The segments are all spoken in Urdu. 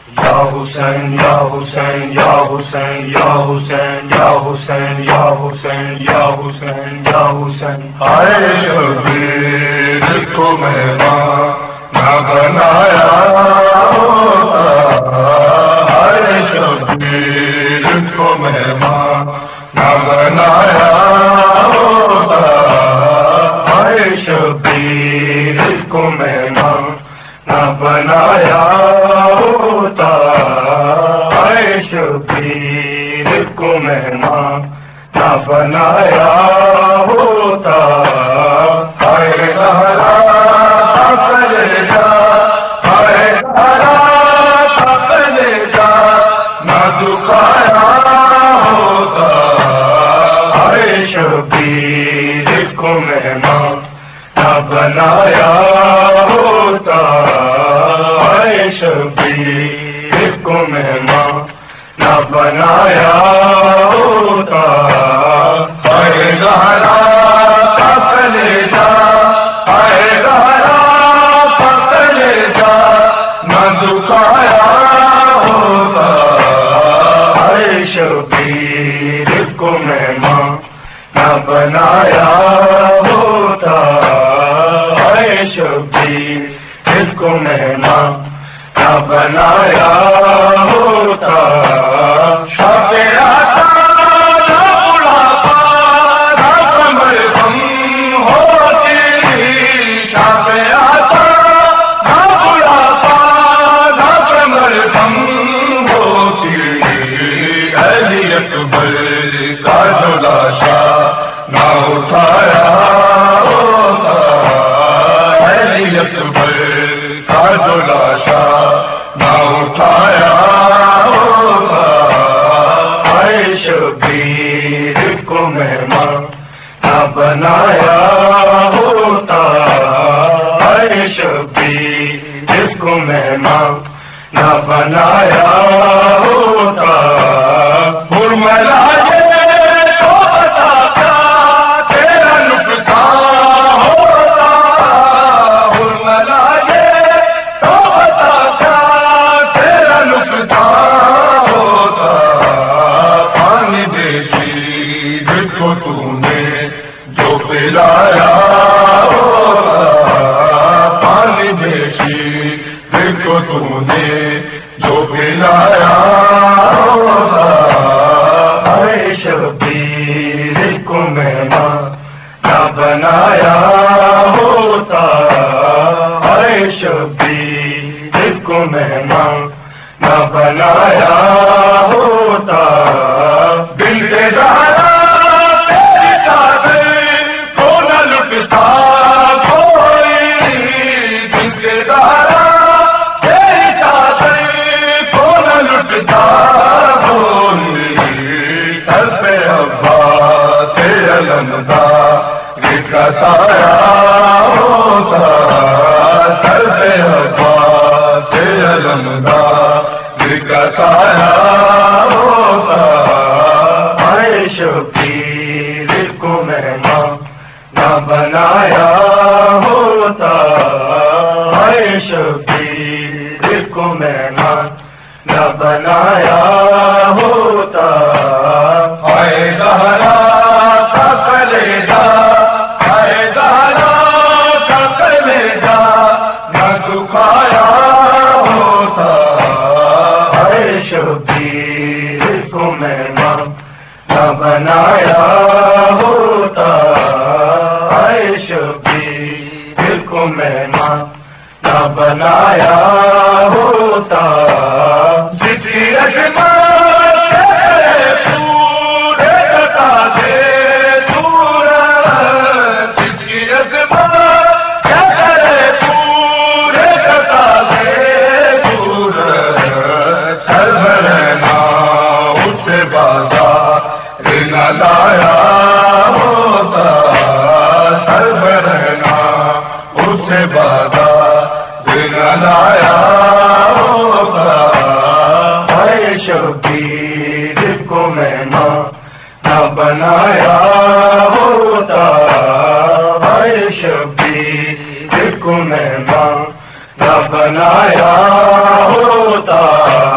یا حسین یا حسین یا حسین یا حسین یا حسین یا حسین یا حسین یا حسین ہائے شبیر کو مہمان نہ بنایا ہوتا، ہائے شبیر کو مہمان نہ بنایا ہوتا، ہائے شبیر کو مہمان نہ بنایا ہوتا، ہائے شبیر کو مہمان نہ بنایا ہوتا، ہائے زہرا کا کلیجا، ہائے زہرا کا کلیجا نہ دکھایا ہوتا، ہائے شبیر کو مہمان نہ بنایا ہوتا، ہائے شبیر کو مہمان نہ بنایا ہوتا، ہائے زہرا کا کلیجا، ہائے زہرا کا کلیجا نہ دکھایا ہوتا، ہائے شبیر کو مہمان نہ بنایا ہوتا، ہائے شبیر کو مہمان نہ بنایا ہوتا، شب آتا نہ بڑھاپا نہ کمر غم ہوتی، شب آتا نہ بڑھاپا نہ کمر غم ہوتی، علی اکبر کا جو لاشا نہ اٹھایا ہوتا، علی اکبر کا جو لاشا نہ اٹھایا ہوتا، ہائے شبیر کو مہمان نہ بنایا ہوتا، ہائے شبیر کو مہمان نہ بنایا ہوتا، برملا یہ تو بتا کیا تیرا نقصان ہوتا، برملا یہ تو بتا کیا تیرا نقصان ہوتا، پانی بیشیر کو تو نے جو پلایا ہوتا، پانی بیشیر کو تو نے جو پلایا ہوتا، ہائے شبیر کو مہمان نہ بنایا ہوتا، ہائے شبیر کو مہمان نہ بنایا ہوتا، دل کے زہرا تیری چادر کو نہ لٹتا کوئی، دل کے زہرا تیری چادر کو نہ لٹتا کوئی، سر پہ عباس علمدار کا سایہ ہوتا، سر پہ عباس علمدار کا سایہ ہوتا، ہائے شبیر کو مہمان نہ بنایا ہوتا، ہائے شبیر کو مہمان نہ بنایا ہوتا، ہائے زہرا کا کلیجا، ہائے زہرا کا کلیجا نہ دکھایا ہوتا، ہائے شبیر کو مہمان نہ بنایا ہوتا، ہائے شبیر کو مہمان نہ بنایا ہوتا، جسی عظمت سے پورے جتا دے سورج، جسی عظمت سے پورے جتا دے سورج، سربرنا اس سے بازار نہ لایا ہوتا، سربرنا اس سے بازار نہ لایا ہوتا، ہائے شبیر کو مہمان نہ بنایا ہوتا، ہائے شبیر کو مہمان نہ بنایا ہوتا،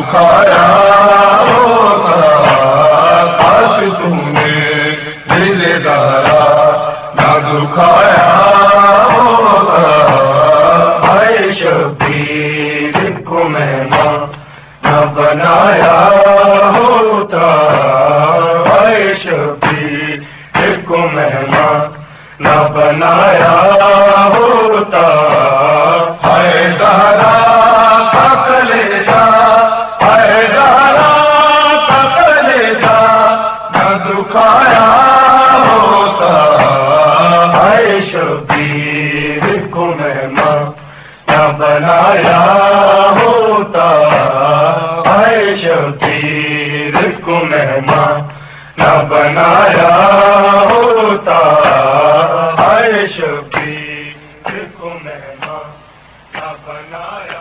دکھایا ہوتا کاش تم نے دل دارا نہ دکھایا ہوتا اے شبیر کو مہمان نہ بنایا ہوتا اے شبیر کو مہمان نہ بنایا ہوتا حیدرا کا کلیجا حیدرا کا کلیجا نہ دکھایا ہوتا اے شبیر کو مہمان نہ بنایا ہوتا اے شبیر کو مہمان نہ بنایا ہوتا اے شبیر کو مہمان نہ بنایا